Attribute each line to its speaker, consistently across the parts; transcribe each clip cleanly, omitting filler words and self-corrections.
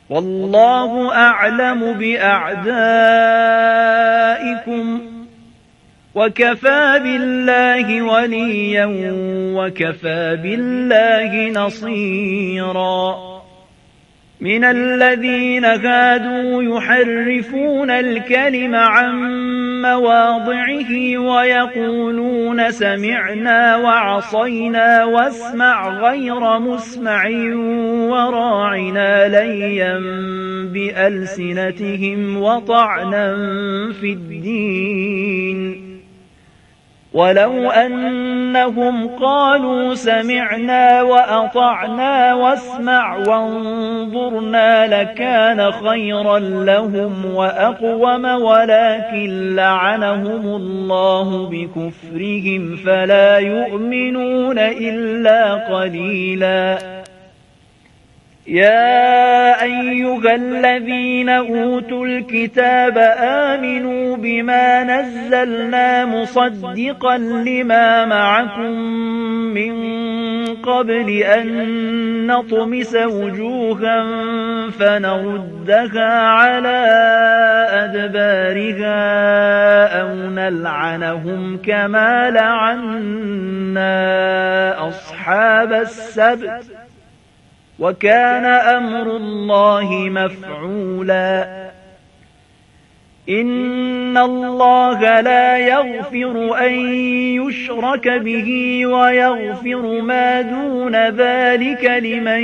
Speaker 1: والله أعلم بأعدائكم وكفى بالله وليا وكفى بالله نصيرا من الذين هادوا يحرفون الكلم عن مواضعه ويقولون سمعنا وعصينا واسمع غير مسمع وراعنا ليا بألسنتهم وطعنا في الدين ولو أنهم قالوا سمعنا وأطعنا واسمع وانظرنا لكان خيرا لهم وأقوم ولكن لعنهم الله بكفرهم فلا يؤمنون إلا قليلا يا أيها الذين أوتوا الكتاب آمنوا بما نزلنا مصدقا لما معكم من قبل أن نطمس وجوها فنردها على أدبارها أو نلعنهم كما لعنا أصحاب السبت وكان أمر الله مفعولا إن الله لا يغفر أن يشرك به ويغفر ما دون ذلك لمن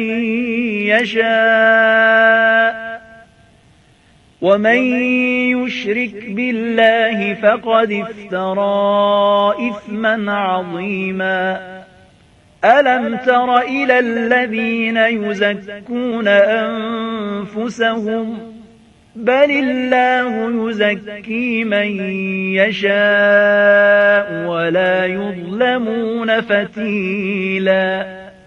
Speaker 1: يشاء ومن يشرك بالله فقد افترى إثما عظيما ألم تر إلى الذين يزكون أنفسهم بل الله يزكي من يشاء ولا يظلمون فتيلا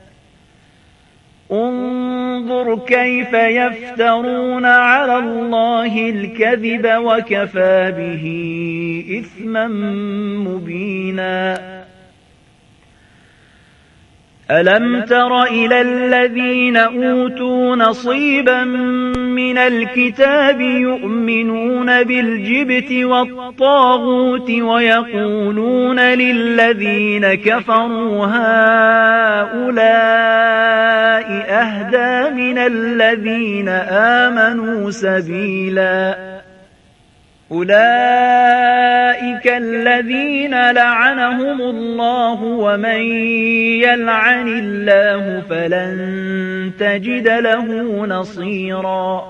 Speaker 1: انظر كيف يفترون على الله الكذب وكفى به إثما مبينا ألم تر إلى الذين أوتوا نصيبا من الكتاب يؤمنون بالجبت والطاغوت ويقولون للذين كفروا هؤلاء أهدى من الذين آمنوا سبيلا أولئك الذين لعنهم الله ومن يلعن الله فلن تجد له نصيرا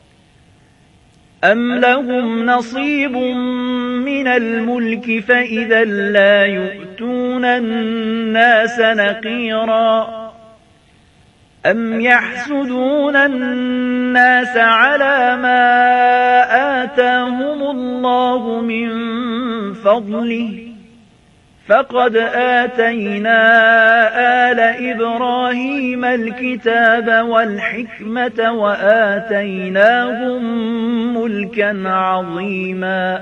Speaker 1: أم لهم نصيب من الملك فإذا لا يؤتون الناس نقيرا أم يحسدون الناس على ما آتاهم الله من فضله فقد آتينا آل إبراهيم الكتاب والحكمة وآتيناهم ملكا عظيما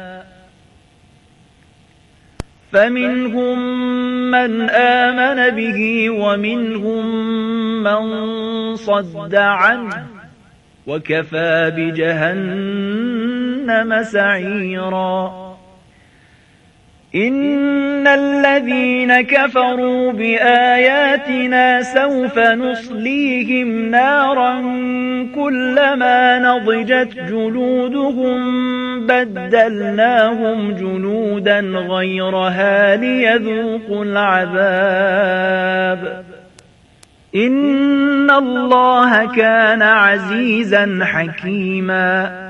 Speaker 1: فمنهم من آمن به ومنهم من صد عنه وكفى بجهنم سعيرا إن الذين كفروا بآياتنا سوف نصليهم نارا كلما نضجت جلودهم بدلناهم جلودا غيرها ليذوقوا العذاب إن الله كان عزيزا حكيما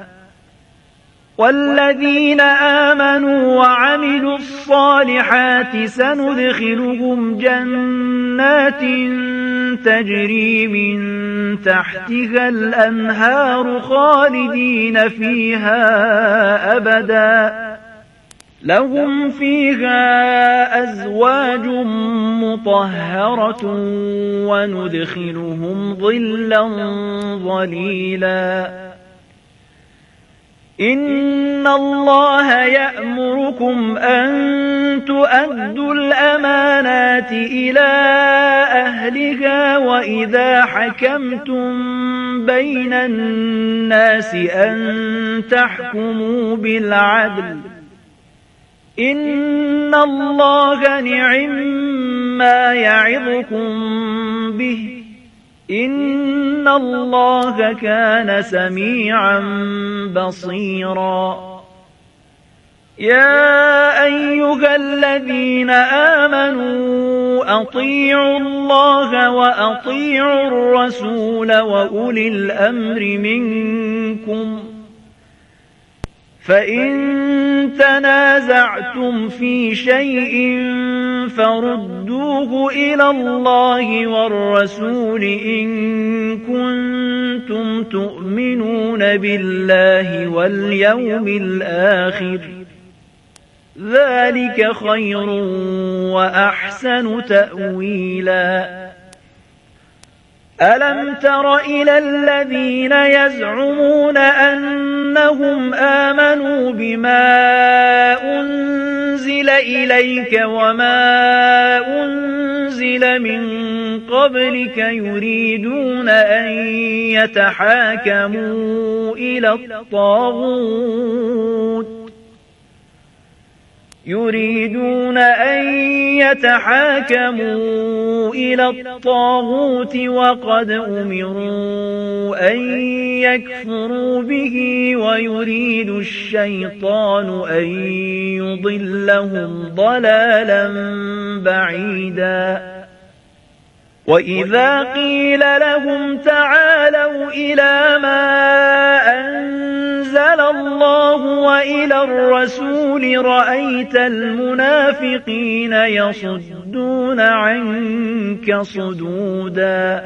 Speaker 1: والذين آمنوا وعملوا الصالحات سندخلهم جنات تجري من تحتها الأنهار خالدين فيها أبدا لهم فيها أزواج مطهرة وندخلهم ظلا ظليلا إن الله يأمركم أن تؤدوا الأمانات إلى أهلها وإذا حكمتم بين الناس أن تحكموا بالعدل إن الله نعما يعظكم به إن الله كان سميعا بصيرا يا أيها الذين آمنوا أطيعوا الله وأطيعوا الرسول وأولي الأمر منكم فإن تنازعتم في شيء فردوه إلى الله والرسول إن كنتم تؤمنون بالله واليوم الآخر ذلك خير وأحسن تأويلا ألم تر إلى الذين يزعمون أنهم آمنوا بما أنزل إليك وما أنزل من قبلك يريدون أن يتحاكموا إلى الطاغوت وقد أمروا أن يكفروا به ويريد الشيطان أن يضلهم ضلالا بعيدا وإذا قيل لهم تعالوا إلى ما أنزل الله وإلى الرسول رأيت المنافقين يصدون عنك صدودا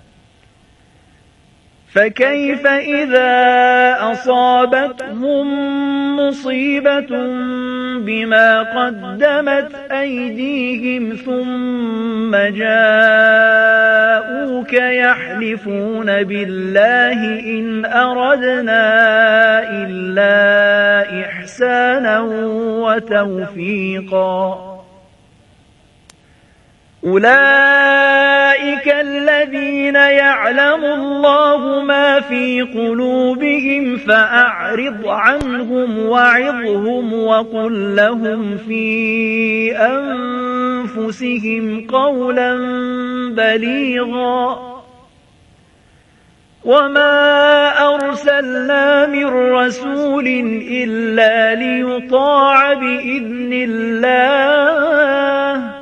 Speaker 1: فكيف إذا أصابتهم مصيبة بما قدمت أيديهم ثم جاءوك يحلفون بالله إن أردنا إلا إحسانا وتوفيقا أولئك الذين يعلم الله ما في قلوبهم فأعرض عنهم وعظهم وقل لهم في أنفسهم قولا بليغا وما أرسلنا من رسول إلا ليطاع بإذن الله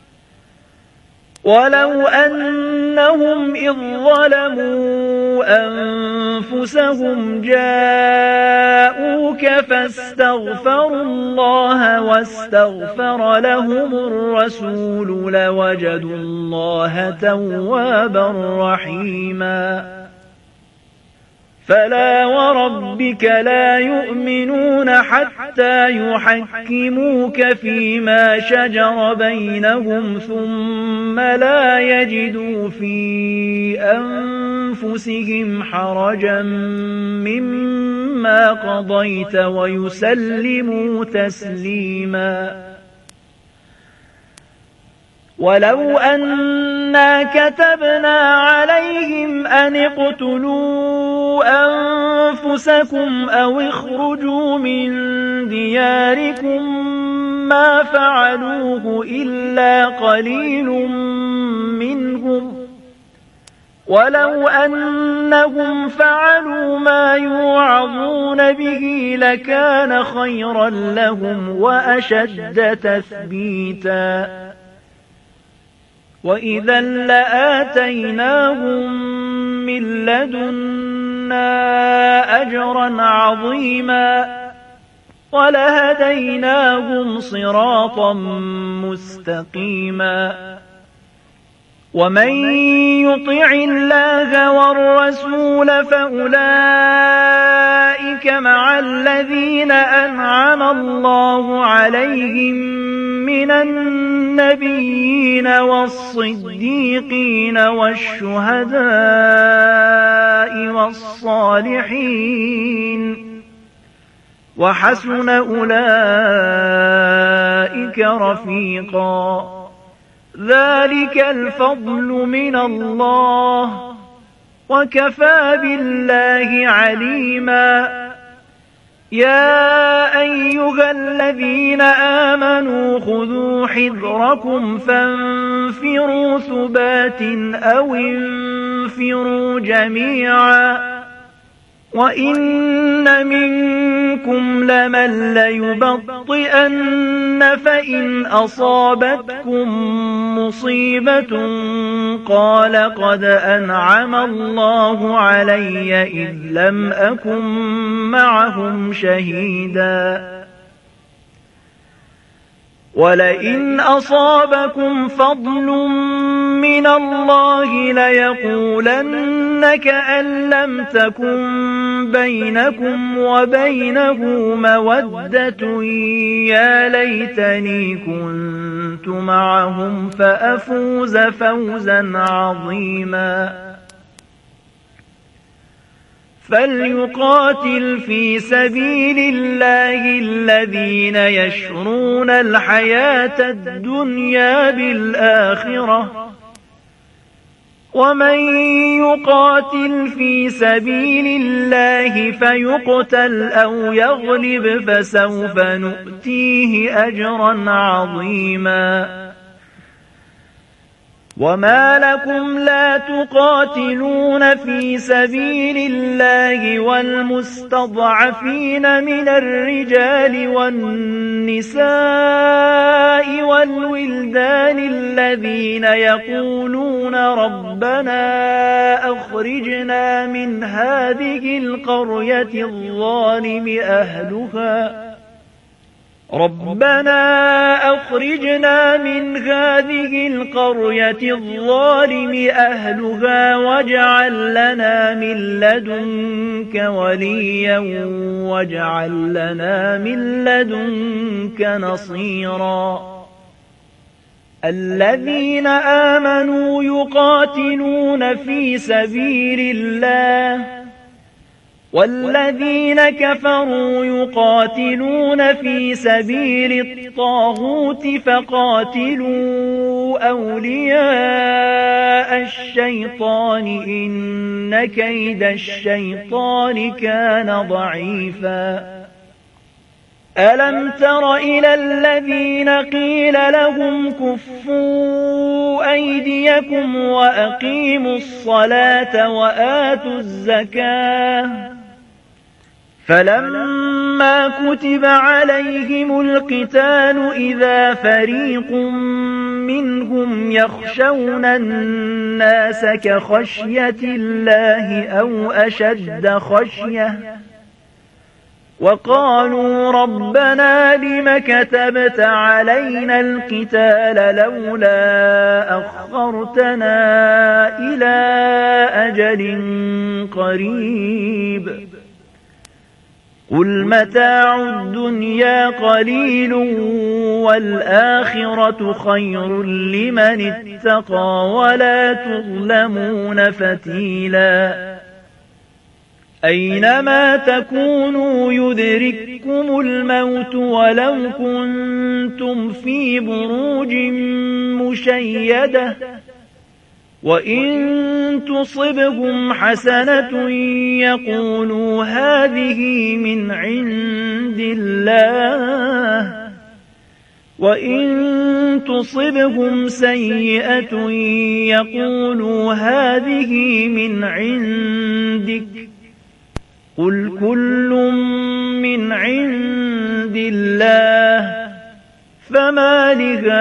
Speaker 1: ولو أنهم إذ ظلموا أنفسهم جاءوك فاستغفروا الله واستغفر لهم الرسول لوجدوا الله توابا رحيما فلا وربك لا يؤمنون حتى يحكموك فيما شجر بينهم ثم لا يجدوا في أنفسهم حرجا مما قضيت ويسلموا تسليما ولو أنا كتبنا عليهم أن اقتلوا أنفسكم أو اخرجوا من دياركم ما فعلوه إلا قليل منهم ولو أنهم فعلوا ما يوعظون به لكان خيرا لهم وأشد تثبيتا وإذا لآتيناهم من لدنا أجرا عظيما ولهديناهم صراطا مستقيما ومن يطع الله والرسول فأولئك مع الذين أنعم الله عليهم من النبيين والصديقين والشهداء والصالحين وحسن أولئك رفيقا. ذلك الفضل من الله وكفى بالله عليما. يا أيها الذين آمنوا خذوا حذركم فانفروا ثبات أو انفروا جميعا. وإن منكم لمن ليبطئن فإن أصابتكم مصيبة قال قد أنعم الله علي إذ لم أكن معهم شهيدا. ولئن أصابكم فضل من الله ليقولن كأن لم تكن بينكم وبينه مودة يا ليتني كنت معهم فأفوز فوزا عظيما. فليقاتل في سبيل الله الذين يشرون الحياة الدنيا بالآخرة ومن يقاتل في سبيل الله فيقتل أو يغلب فسوف نؤتيه أجرا عظيما. وما لكم لا تقاتلون في سبيل الله والمستضعفين من الرجال والنساء والولدان الذين يقولون ربنا أخرجنا من هذه القرية الظالم أهلها واجعل لنا من لدنك وليا واجعل لنا من لدنك نصيرا. الذين آمنوا يقاتلون في سبيل الله والذين كفروا يقاتلون في سبيل الطاغوت فقاتلوا أولياء الشيطان إن كيد الشيطان كان ضعيفا. ألم تر إلى الذين قيل لهم كفوا أيديكم وأقيموا الصلاة وآتوا الزكاة فلما كتب عليهم القتال إذا فريق منهم يخشون الناس كخشية الله أو أشد خشية وقالوا ربنا لم كتبت علينا القتال لولا أخرتنا إلى أجل قريب قل متاع الدنيا قليل والآخرة خير لمن اتقى ولا تظلمون فتيلا. أينما تكونوا يدرككم الموت ولو كنتم في بروج مشيدة وإن تصبهم حسنة يقولوا هذه من عند الله وإن تصبهم سيئة يقولوا هذه من عندك قل كل من عند الله فما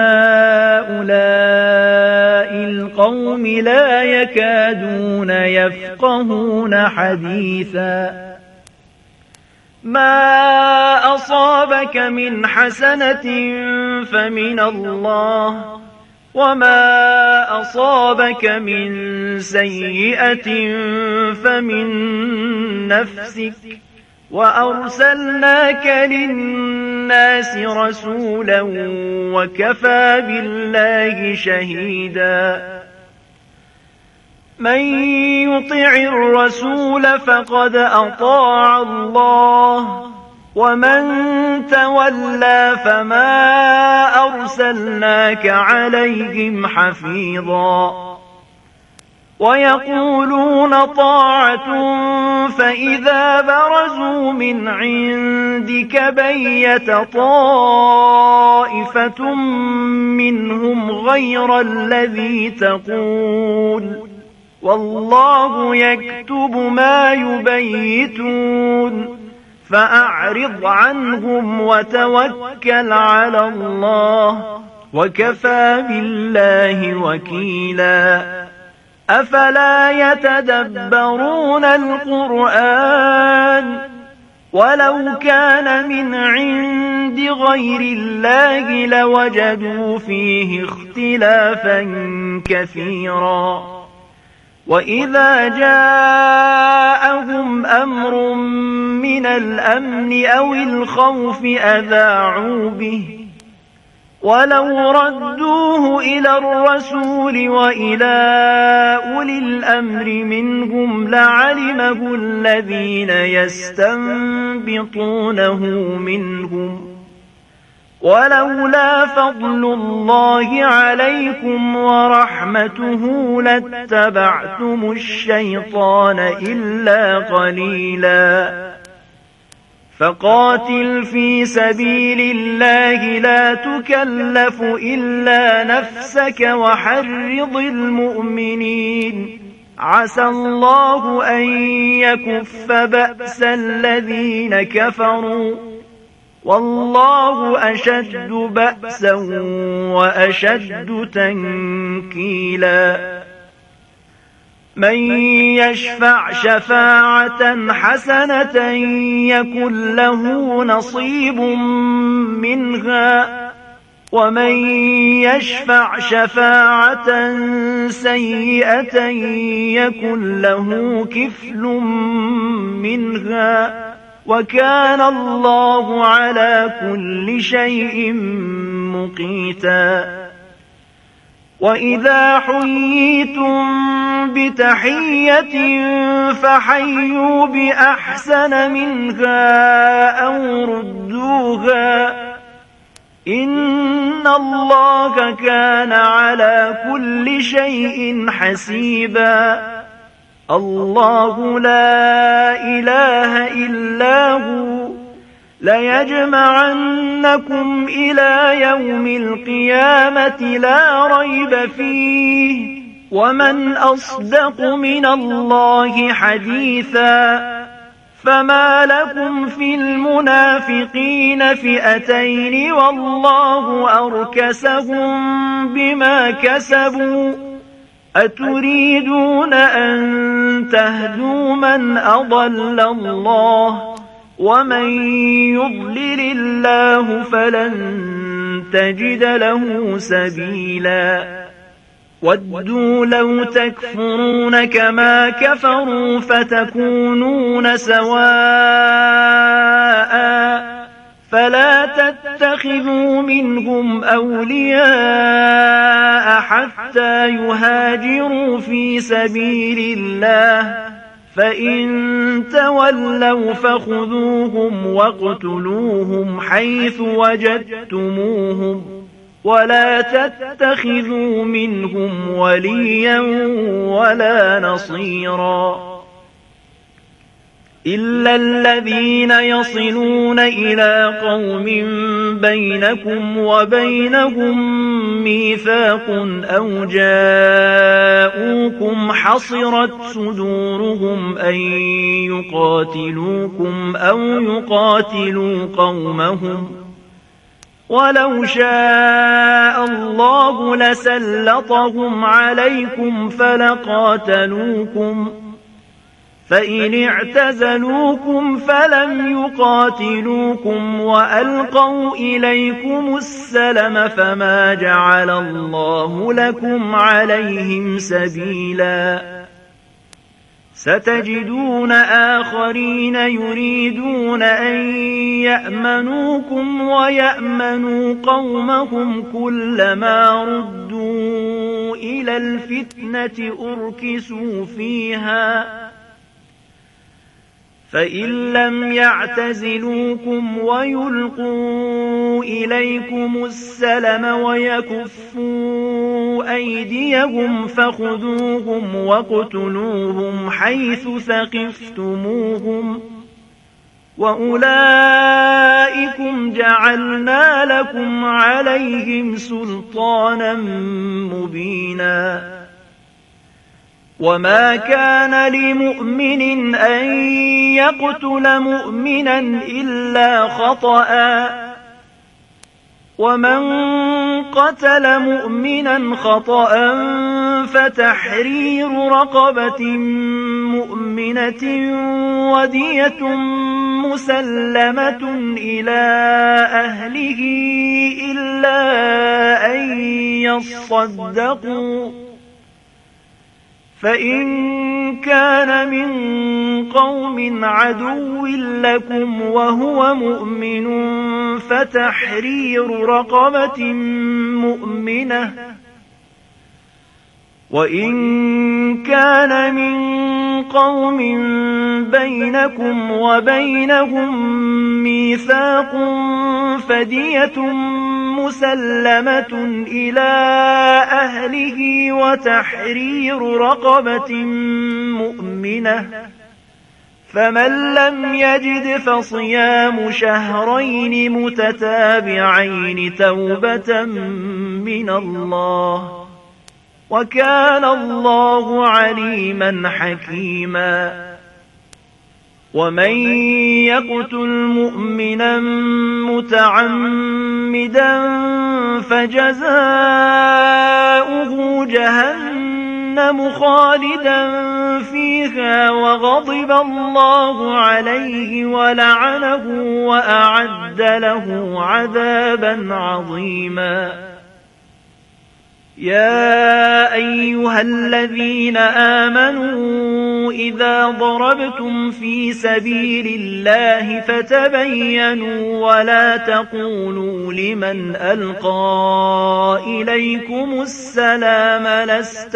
Speaker 1: لهؤلاء القوم لا يكادون يفقهون حديثا. ما أصابك من حسنة فمن الله وما أصابك من سيئة فمن نفسك وأرسلناك للناس رسولا وكفى بالله شهيدا. من يطع الرسول فقد أطاع الله ومن تولى فما أرسلناك عليهم حفيظا ويقولون طاعة فإذا برزوا من عندك بيت طائفة منهم غير الذي تقول والله يكتب ما يبيتون فأعرض عنهم وتوكل على الله وكفى بالله وكيلا أفلا يتدبرون القرآن ولو كان من عند غير الله لوجدوا فيه اختلافا كثيرا وإذا جاءهم أمر من الأمن أو الخوف أذاعوا به ولو ردوه إلى الرسول وإلى أولي الأمر منهم لعلمه الذين يستنبطونه منهم ولولا فضل الله عليكم ورحمته لاتبعتم الشيطان إلا قليلا فقاتل في سبيل الله لا تكلف إلا نفسك وحرض المؤمنين عسى الله أن يكف بأس الذين كفروا والله أشد بأسا وأشد تنكيلا من يشفع شفاعة حسنة يكن له نصيب منها ومن يشفع شفاعة سيئة يكن له كفل منها وكان الله على كل شيء مقيتا وإذا حييتم بتحية فحيوا بأحسن منها أو ردوها إن الله كان على كل شيء حسيبا الله لا إله إلا هو ليجمعنكم إلى يوم القيامة لا ريب فيه ومن أصدق من الله حديثا فما لكم في المنافقين فئتين والله أركسهم بما كسبوا أتريدون أن تهدوا من أضل الله ومن يضلل الله فلن تجد له سبيلا ودوا لو تكفرون كما كفروا فتكونون سواء فلا تتخذوا منهم أولياء حتى يهاجروا في سبيل الله فإن تولوا فخذوهم واقتلوهم حيث وجدتموهم ولا تتخذوا منهم وليا ولا نصيرا إلا الذين يصلون إلى قوم بينكم وبينهم ميثاق أو جاءوكم حصرت صدورهم أن يقاتلوكم أو يقاتلوا قومهم ولو شاء الله لسلطهم عليكم فلقاتلوكم فإن اعتزلوكم فلم يقاتلوكم وألقوا إليكم السلم فما جعل الله لكم عليهم سبيلا ستجدون آخرين يريدون أن يأمنوكم ويأمنوا قومهم كلما ردوا إلى الفتنة أركسوا فيها فإن لم يعتزلوكم ويلقوا إليكم السلم ويكفوا أيديهم فخذوهم واقتلوهم حيث ثقفتموهم وأولئكم جعلنا لكم عليهم سلطانا مبينا وما كان لمؤمن أن يقتل مؤمنا إلا خطأ ومن قتل مؤمنا خطأ فتحرير رقبة مؤمنة ودية مسلمة إلى أهله إلا أن يصدقوا فإن كان من قوم عدو لكم وهو مؤمن فتحرير رقبة مؤمنة وإن كان من قوم بينكم وبينهم ميثاق فدية مسلمة إلى أهله وتحرير رقبة مؤمنة فمن لم يجد فصيام شهرين متتابعين توبة من الله وكان الله عليما حكيما ومن يقتل مؤمنا متعمدا فجزاؤه جهنم خالدا فيها وغضب الله عليه ولعنه وأعد له عذابا عظيما يا أيها الذين آمنوا إذا ضربتم في سبيل الله فتبينوا ولا تقولوا لمن ألقى إليكم السلام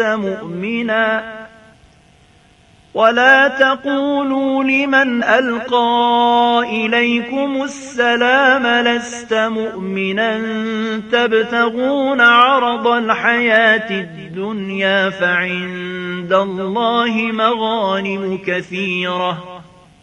Speaker 1: لست مؤمنا تبتغون عرض الحياة الدنيا فعند الله مغانم كثيرة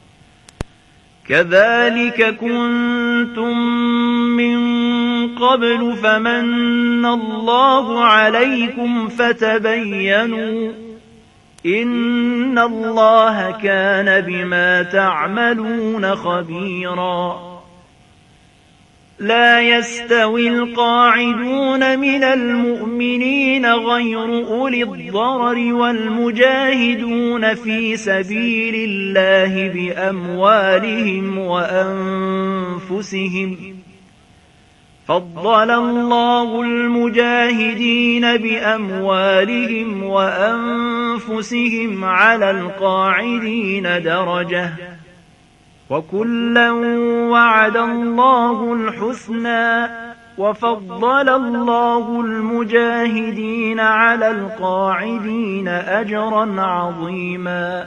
Speaker 1: كذلك كنتم من قبل فمن الله عليكم فتبينوا إن الله كان بما تعملون خبيرا لا يستوي القاعدون من المؤمنين غير أولي الضرر والمجاهدون في سبيل الله بأموالهم وأنفسهم فضل الله المجاهدين بأموالهم وأنفسهم على القاعدين درجة وكلا وعد الله الحسنى وفضل الله المجاهدين على القاعدين أجرا عظيما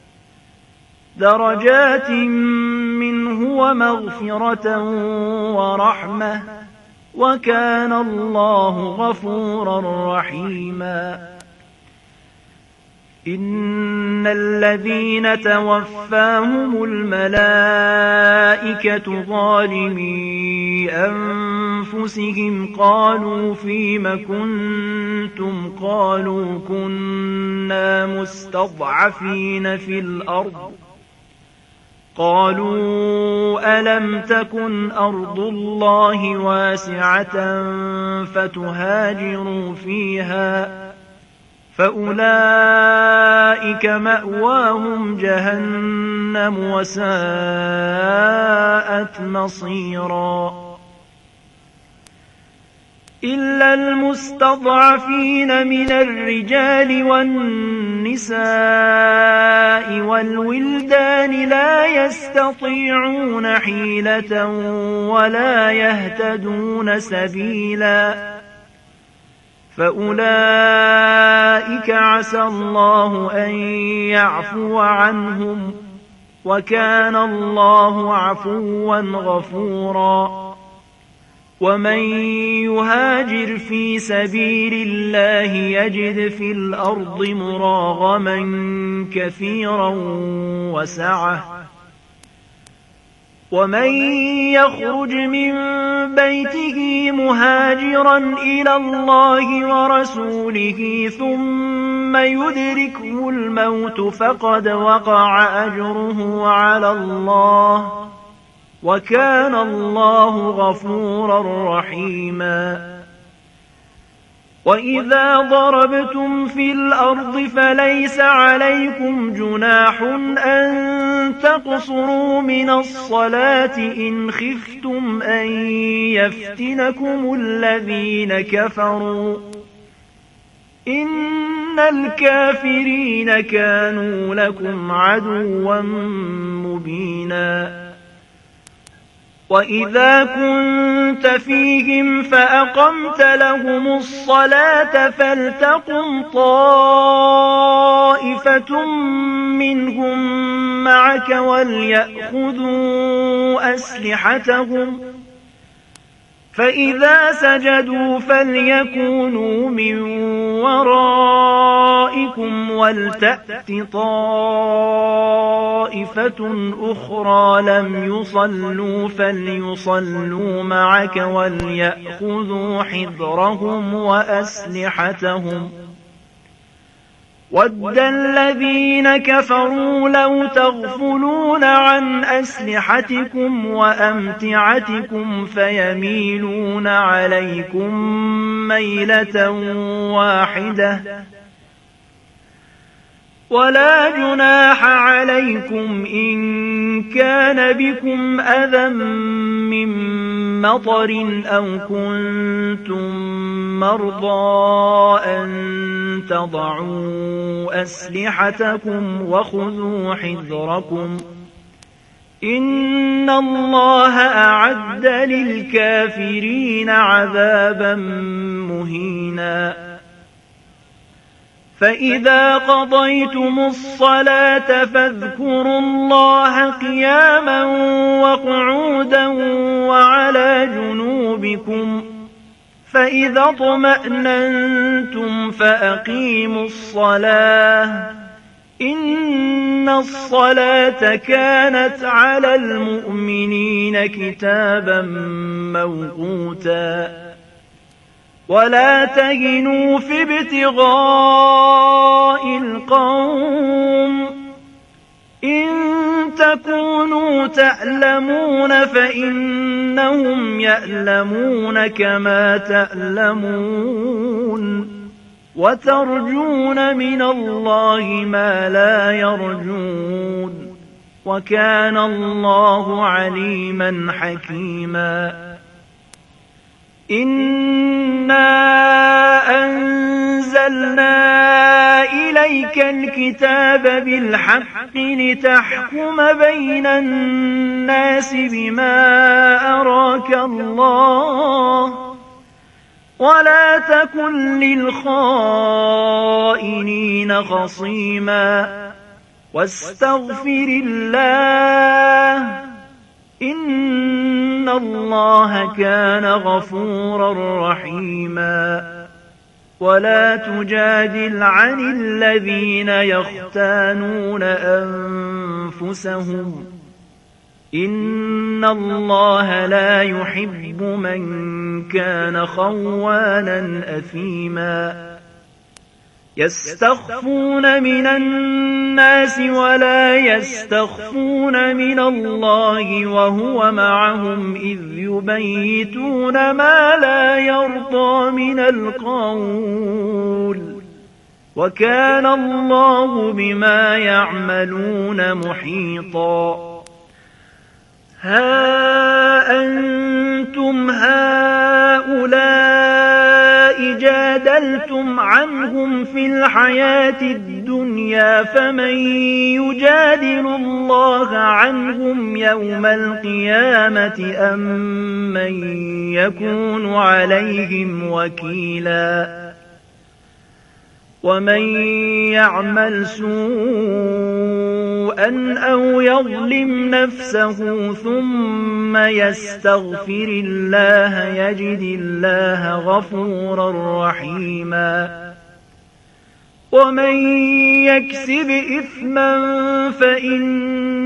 Speaker 1: درجات منه ومغفرة ورحمة وكان الله غفورا رحيما إن الذين توفاهم الملائكة ظالمي أنفسهم قالوا فيم كنتم قالوا كنا مستضعفين في الأرض قالوا ألم تكن أرض الله واسعة فتهاجروا فيها فأولئك مأواهم جهنم وساءت مصيرا إلا المستضعفين من الرجال والنساء والولدان لا يستطيعون حيلة ولا يهتدون سبيلا فأولئك عسى الله أن يعفو عنهم وكان الله عفوا غفورا. ومن يهاجر في سبيل الله يجد في الأرض مراغما كثيرا وسعة. ومن يخرج من بيته مهاجرا إلى الله ورسوله ثم يدركه الموت فقد وقع أجره على الله، وكان الله غفورا رحيما. وإذا ضربتم في الأرض فليس عليكم جناح أن تقصروا من الصلاة إن خفتم أن يفتنكم الذين كفروا، إن الكافرين كانوا لكم عدوا مبينا. وإذا كنت فيهم فأقمت لهم الصلاة فلتقم طائفة منهم معك وليأخذوا أسلحتهم، فإذا سجدوا فليكونوا من ورائكم ولتأت طائفة أخرى لم يصلوا فليصلوا معك وليأخذوا حذرهم وأسلحتهم. ود الذين كفروا لو تغفلون عن أسلحتكم وأمتعتكم فيميلون عليكم ميلة واحدة. ولا جناح عليكم إن كان بكم أذى من مطر أو كنتم مرضى أن تضعوا أسلحتكم وخذوا حذركم، إن الله أعد للكافرين عذابا مهينا. فإذا قضيتم الصلاة فاذكروا الله قياما وقعودا وعلى جنوبكم، فإذا اطمأننتم فأقيموا الصلاة، إن الصلاة كانت على المؤمنين كتابا موقوتا. ولا تهنوا في ابتغاء القوم، إن تكونوا تألمون فإنهم يألمون كما تألمون، وترجون من الله ما لا يرجون، وكان الله عليما حكيما. إنا أنزلنا إليك الكتاب بالحق لتحكم بين الناس بما أراك الله، ولا تكن للخائنين خصيما، واستغفر الله، إن الله كان غفورا رحيما. ولا تجادل عن الذين يختانون أنفسهم، إن الله لا يحب من كان خوانا أثيما. يستخفون من الناس ولا يستخفون من الله وهو معهم إذ يبيتون ما لا يرضى من القول، وكان الله بما يعملون محيطا. ها أنتم هؤلاء جادلتم عنهم في الحياة الدنيا، فمن يجادل الله عنهم يوم القيامة أم من يكون عليهم وكيلا. ومن يعمل سوءا أو يظلم نفسه ثم يستغفر الله يجد الله غفورا رحيما ومن يكسب إثما فإن